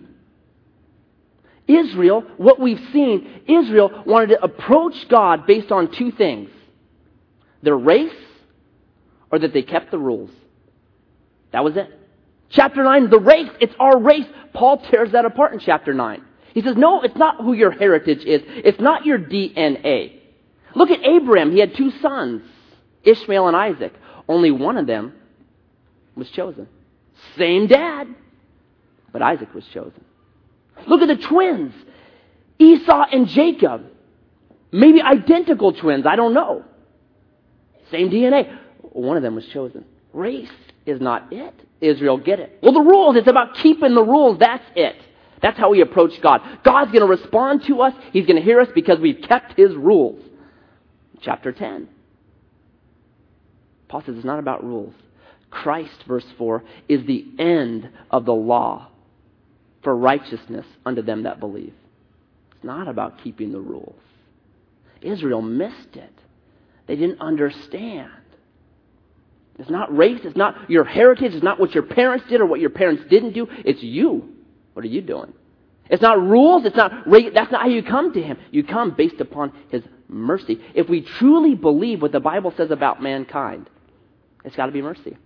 Israel, what we've seen, Israel wanted to approach God based on two things. Their race, or that they kept the rules. That was it. Chapter nine, the race. It's our race. Paul tears that apart in chapter nine. He says, no, it's not who your heritage is. It's not your D N A. Look at Abraham. He had two sons, Ishmael and Isaac. Only one of them was chosen. Same dad, but Isaac was chosen. Look at the twins, Esau and Jacob. Maybe identical twins, I don't know. Same D N A. One of them was chosen. Race is not it. Israel, get it. Well, the rules, it's about keeping the rules. That's it. That's how we approach God. God's going to respond to us. He's going to hear us because we've kept His rules. Chapter ten. Paul says it's not about rules. Christ, verse four, is the end of the law for righteousness unto them that believe. It's not about keeping the rules. Israel missed it. They didn't understand. It's not race. It's not your heritage. It's not what your parents did or what your parents didn't do. It's you. What are you doing? It's not rules. It's not race. That's not how you come to Him. You come based upon His mercy. If we truly believe what the Bible says about mankind, it's got to be mercy.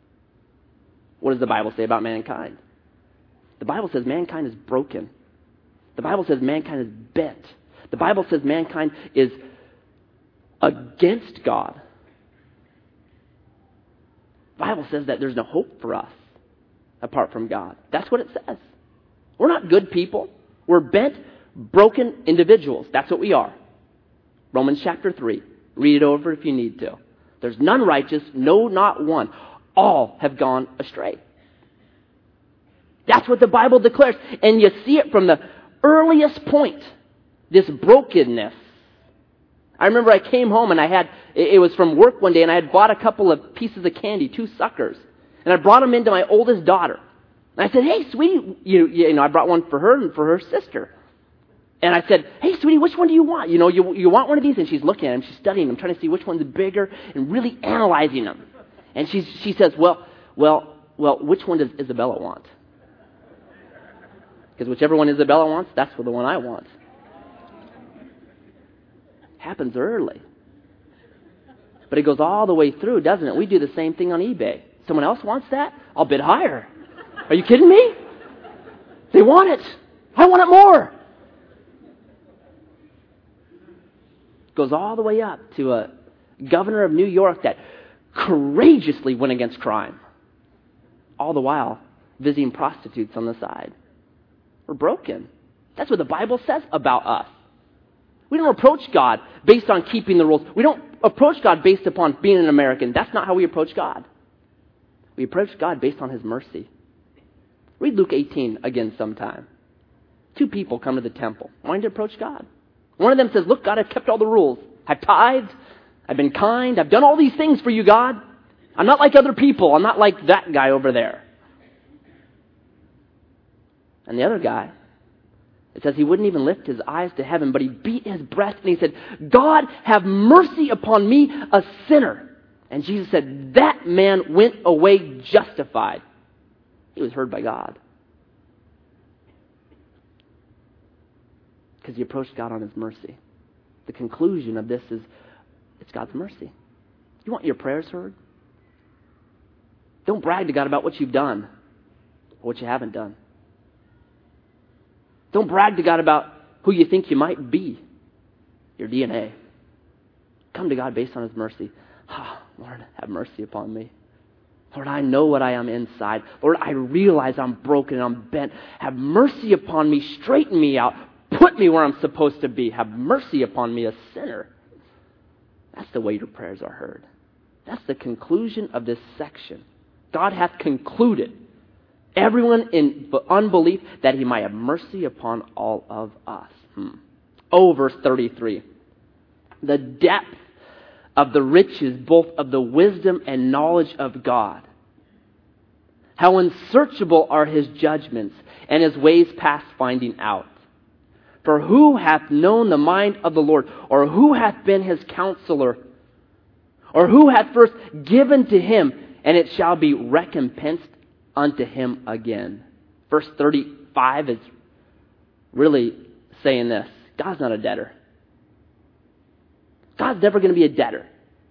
What does the Bible say about mankind? The Bible says mankind is broken. The Bible says mankind is bent. The Bible says mankind is against God. The Bible says that there's no hope for us apart from God. That's what it says. We're not good people. We're bent, broken individuals. That's what we are. Romans chapter three. Read it over if you need to. There's none righteous, no, not one. All have gone astray. That's what the Bible declares. And you see it from the earliest point. This brokenness. I remember I came home and I had, it was from work one day, and I had bought a couple of pieces of candy, two suckers. And I brought them into my oldest daughter. And I said, hey, sweetie, you, you know, I brought one for her and for her sister. And I said, hey, sweetie, which one do you want? You know, you, you want one of these? And she's looking at them, she's studying them, trying to see which one's bigger and really analyzing them. And she, she says, well, well, well, which one does Isabella want? Because whichever one Isabella wants, that's the one I want. Happens early. But it goes all the way through, doesn't it? We do the same thing on eBay. Someone else wants that? I'll bid higher. Are you kidding me? They want it. I want it more. Goes all the way up to a governor of New York that courageously went against crime. All the while visiting prostitutes on the side. We're broken. That's what the Bible says about us. We don't approach God based on keeping the rules. We don't approach God based upon being an American. That's not how we approach God. We approach God based on His mercy. Read Luke eighteen again sometime. Two people come to the temple wanting to approach God. One of them says, look, God, I've kept all the rules. I've tithed. I've been kind. I've done all these things for you, God. I'm not like other people. I'm not like that guy over there. And the other guy, it says he wouldn't even lift his eyes to heaven, but he beat his breast and he said, God, have mercy upon me, a sinner. And Jesus said, that man went away justified. He was heard by God. Because he approached God on His mercy. The conclusion of this is, it's God's mercy. You want your prayers heard? Don't brag to God about what you've done or what you haven't done. Don't brag to God about who you think you might be, your D N A. Come to God based on His mercy. Ah, Lord, have mercy upon me. Lord, I know what I am inside. Lord, I realize I'm broken and I'm bent. Have mercy upon me. Straighten me out. Put me where I'm supposed to be. Have mercy upon me, a sinner. That's the way your prayers are heard. That's the conclusion of this section. God hath concluded everyone in unbelief that he might have mercy upon all of us. Hmm. Oh, verse thirty-three. The depth of the riches, both of the wisdom and knowledge of God. How unsearchable are his judgments, and his ways past finding out. For who hath known the mind of the Lord, or who hath been his counselor, or who hath first given to him, and it shall be recompensed unto him again. Verse thirty-five is really saying this. God's not a debtor. God's never going to be a debtor.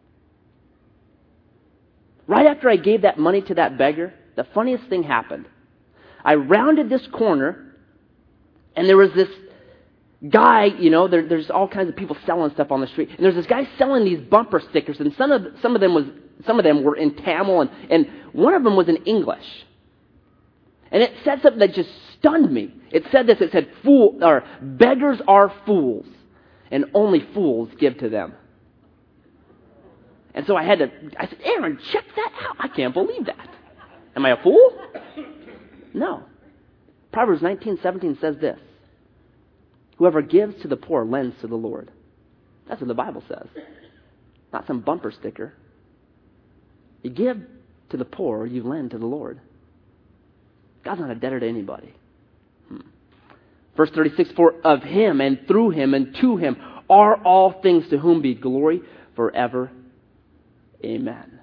Right after I gave that money to that beggar, the funniest thing happened. I rounded this corner, and there was this guy, you know, there, there's all kinds of people selling stuff on the street, and there's this guy selling these bumper stickers, and some of some of them was some of them were in Tamil, and, and one of them was in English. And it said something that just stunned me. It said this, it said, "Fool or beggars are fools, and only fools give to them." And so I had to, I said, "Aaron, check that out. I can't believe that. Am I a fool?" No. Proverbs nineteen seventeen says this. Whoever gives to the poor lends to the Lord. That's what the Bible says. Not some bumper sticker. You give to the poor, you lend to the Lord. God's not a debtor to anybody. Hmm. Verse thirty-six, for of him and through him and to him are all things, to whom be glory forever. Amen.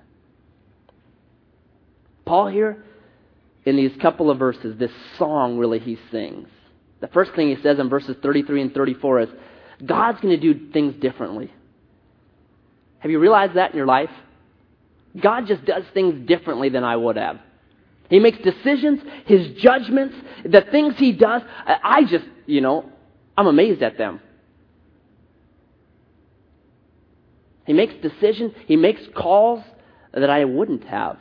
Paul here, in these couple of verses, this song really he sings. The first thing he says in verses thirty-three and thirty-four is, God's going to do things differently. Have you realized that in your life? God just does things differently than I would have. He makes decisions, his judgments, the things he does, I just, you know, I'm amazed at them. He makes decisions, he makes calls that I wouldn't have.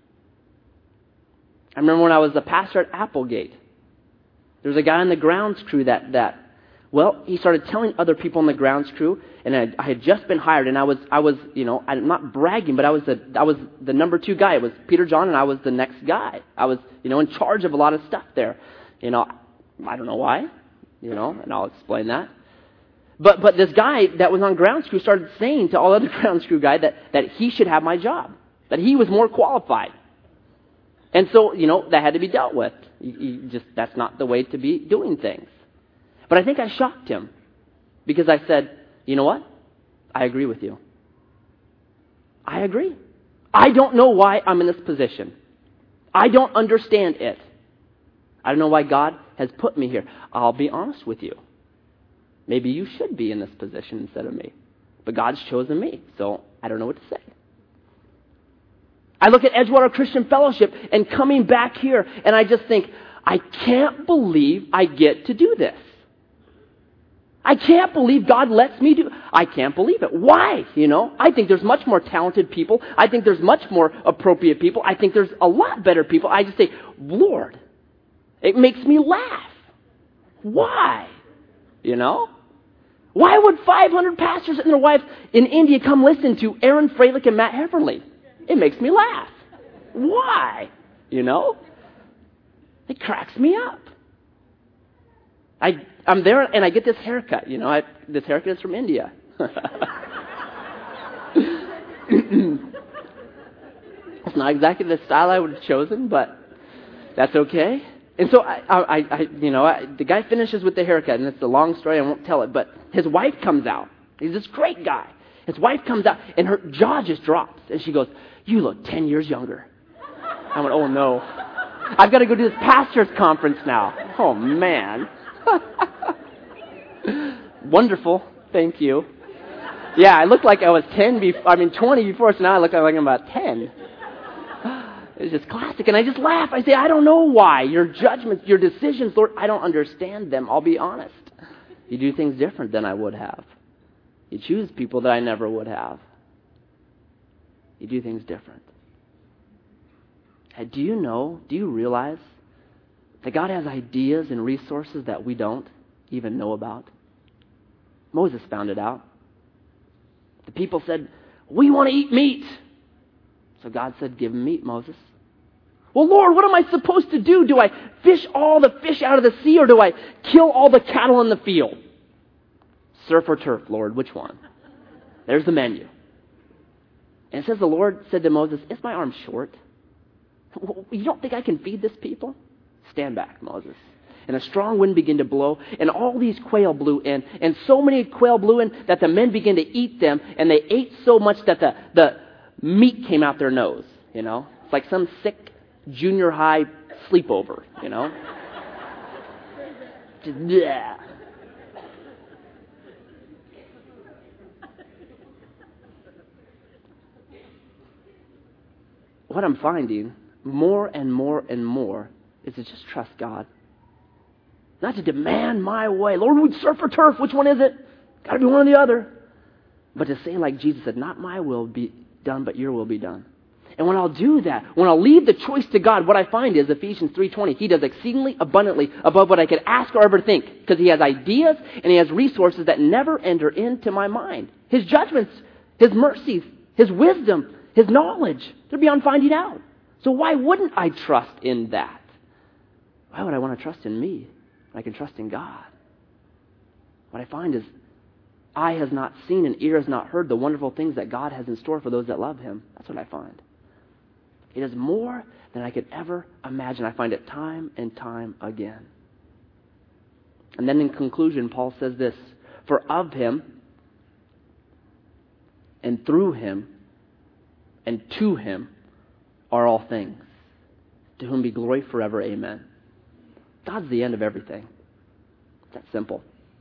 I remember when I was the pastor at Applegate, there was a guy on the grounds crew that, that well, he started telling other people on the grounds crew, and I, I had just been hired, and I was, I was, you know, I'm not bragging, but I was the, I was the number two guy. It was Peter John, and I was the next guy. I was, you know, in charge of a lot of stuff there. You know, I don't know why, you know, and I'll explain that. But but this guy that was on grounds crew started saying to all other grounds crew guys that, that he should have my job, that he was more qualified. And so, you know, that had to be dealt with. You, you just that's not the way to be doing things. But I think I shocked him because I said, you know what? I agree with you. I agree. I don't know why I'm in this position. I don't understand it. I don't know why God has put me here. I'll be honest with you. Maybe you should be in this position instead of me. But God's chosen me, so I don't know what to say. I look at Edgewater Christian Fellowship and coming back here, and I just think, I can't believe I get to do this. I can't believe God lets me do. I can't believe it. Why? You know, I think there's much more talented people. I think there's much more appropriate people. I think there's a lot better people. I just say, Lord, it makes me laugh. Why? You know? Why would five hundred pastors and their wives in India come listen to Aaron Freilich and Matt Heverly? It makes me laugh. Why? You know? It cracks me up. I, I'm there and I get this haircut. You know, I, this haircut is from India. It's not exactly the style I would have chosen, but that's okay. And so, I, I, I you know, I, the guy finishes with the haircut, and it's a long story. I won't tell it, but his wife comes out. He's this great guy. His wife comes out, and her jaw just drops, and she goes, "You look ten years younger." I went, "Oh no, I've got to go to this pastor's conference now." Oh man. Wonderful. Thank you. Yeah, I looked like I was ten before, I mean twenty before, so now I look like I'm about ten. It's just classic. And I just laugh. I say, I don't know why. Your judgments, your decisions, Lord, I don't understand them. I'll be honest. You do things different than I would have. You choose people that I never would have. You do things different. Hey, do you know, do you realize that God has ideas and resources that we don't even know about? Moses found it out. The people said, we want to eat meat. So God said, give them meat, Moses. Well, Lord, what am I supposed to do? Do I fish all the fish out of the sea, or do I kill all the cattle in the field? Surf or turf, Lord, which one? There's the menu. And it says the Lord said to Moses, is my arm short? You don't think I can feed this people? Stand back, Moses. And a strong wind began to blow, and all these quail blew in, and so many quail blew in that the men began to eat them, and they ate so much that the, the meat came out their nose, you know? It's like some sick junior high sleepover, you know? Just, yeah. What I'm finding more and more and more is to just trust God. Not to demand my way. Lord, we'd surf or turf. Which one is it? Got to be one or the other. But to say like Jesus said, not my will be done, but your will be done. And when I'll do that, when I'll leave the choice to God, what I find is Ephesians three twenty. He does exceedingly abundantly above what I could ask or ever think. Because he has ideas and he has resources that never enter into my mind. His judgments, his mercies, his wisdom, his knowledge, they're beyond finding out. So why wouldn't I trust in that? Why would I want to trust in me? I can trust in God. What I find is eye has not seen and ear has not heard the wonderful things that God has in store for those that love him. That's what I find. He does more than I could ever imagine. I find it time and time again. And then in conclusion, Paul says this, for of him and through him and to him are all things, to whom be glory forever. Amen. God's the end of everything. That's simple.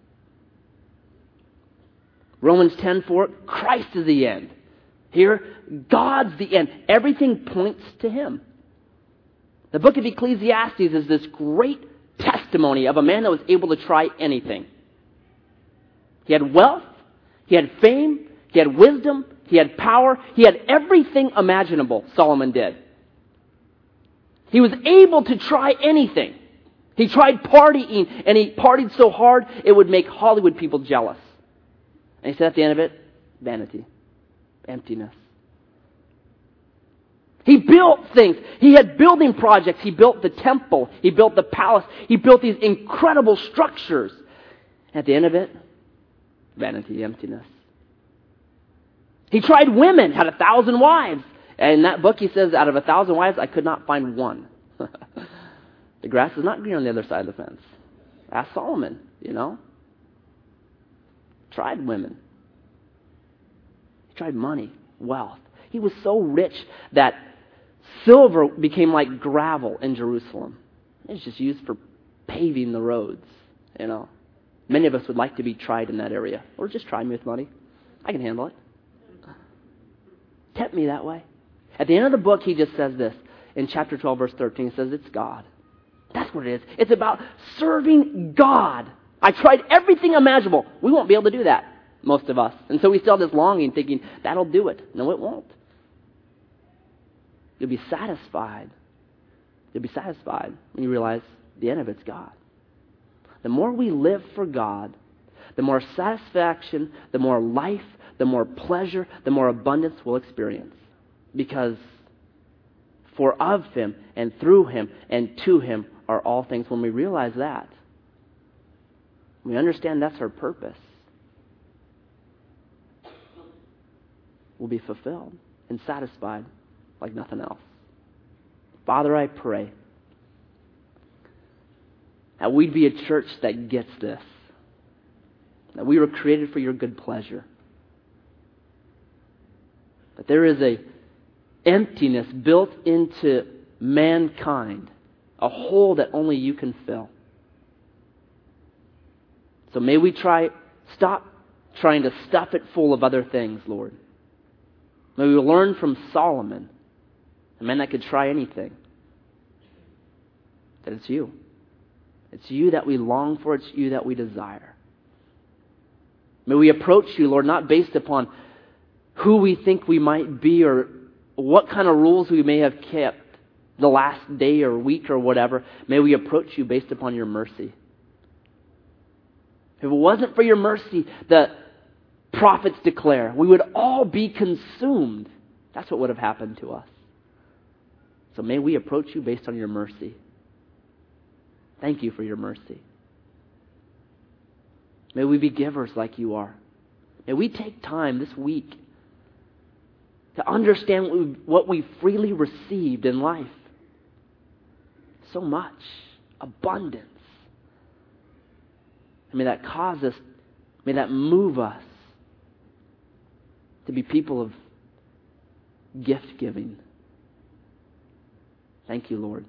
Romans ten four, Christ is the end. Here, God's the end. Everything points to him. The book of Ecclesiastes is this great testimony of a man that was able to try anything. He had wealth, he had fame, he had wisdom, he had power, he had everything imaginable, Solomon did. He was able to try anything. He tried partying, and he partied so hard it would make Hollywood people jealous. And he said at the end of it, vanity, emptiness. He built things. He had building projects. He built the temple. He built the palace. He built these incredible structures. At the end of it, vanity, emptiness. He tried women, had a thousand wives. And in that book he says, out of a thousand wives, I could not find one. The grass is not green on the other side of the fence. Ask Solomon, you know. Tried women. He tried money, wealth. He was so rich that silver became like gravel in Jerusalem. It was just used for paving the roads, you know. Many of us would like to be tried in that area. Or just try me with money. I can handle it. Tempt me that way. At the end of the book, he just says this. In chapter twelve, verse thirteen, he says, it's God. That's what it is. It's about serving God. I tried everything imaginable. We won't be able to do that, most of us. And so we still have this longing, thinking, that'll do it. No, it won't. You'll be satisfied. You'll be satisfied when you realize the end of it's God. The more we live for God, the more satisfaction, the more life, the more pleasure, the more abundance we'll experience. Because for of him and through him and to him are all things. When we realize that, we understand that's our purpose, we'll be fulfilled and satisfied like nothing else. Father, I pray that we'd be a church that gets this, that we were created for your good pleasure, that there is a emptiness built into mankind, a hole that only you can fill. So may we try, stop trying to stuff it full of other things, Lord. May we learn from Solomon, a man that could try anything, that it's you. It's you that we long for. It's you that we desire. May we approach you, Lord, not based upon who we think we might be or what kind of rules we may have kept, the last day or week or whatever, may we approach you based upon your mercy. If it wasn't for your mercy, the prophets declare, we would all be consumed. That's what would have happened to us. So may we approach you based on your mercy. Thank you for your mercy. May we be givers like you are. May we take time this week to understand what we, what we freely received in life. So much. Abundance. And may that cause us, may that move us to be people of gift giving. Thank you, Lord.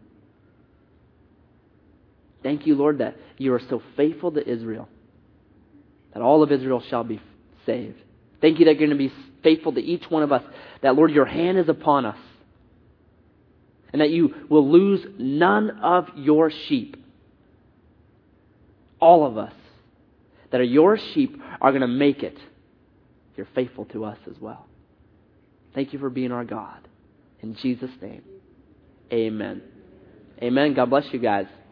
Thank you, Lord, that you are so faithful to Israel, that all of Israel shall be saved. Thank you that you're going to be faithful to each one of us, that, Lord, your hand is upon us, and that you will lose none of your sheep. All of us that are your sheep are going to make it. You're faithful to us as well. Thank you for being our God. In Jesus' name, amen. Amen. God bless you guys.